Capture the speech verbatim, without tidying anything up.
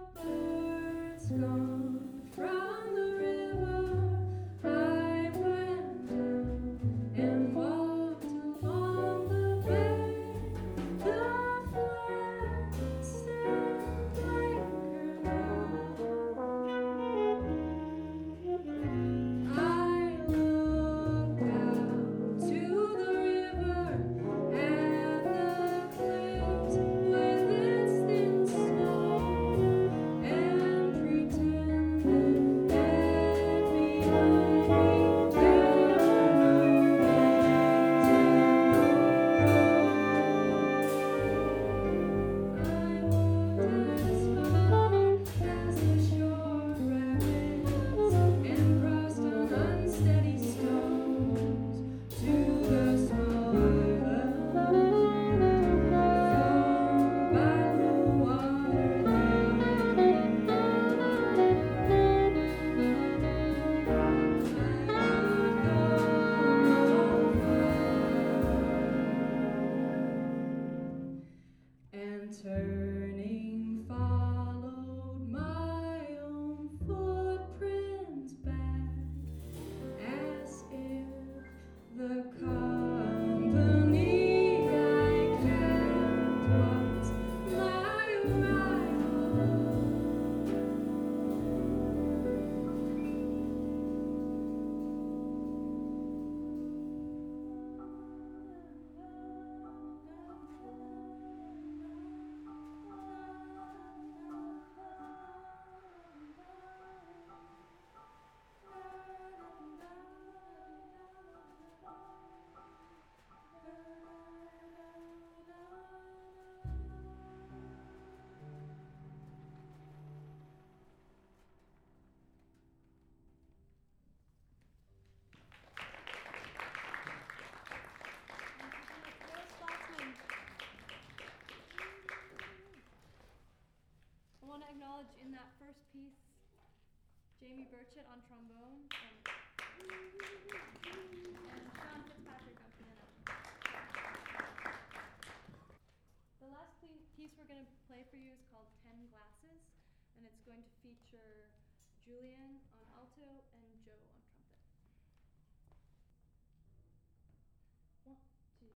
birds gone from the river, I went down and walked along the bank. The flat sand lingered on. I looked out to the river and the cliffs with its thin snow, and pretended that behind me there were no waves and no road. I walked as far as the shore rapids and crossed on unsteady stones to the small island formed by the water there. I looked and turning followed my own footprints back, as if the company I kept was my rival. I want to acknowledge in that first piece Jamie Burchett on trombone and, and Sean Fitzpatrick on piano. The last ple- piece we're going to play for you is called Ten Glasses, and it's going to feature Julian on alto and Joe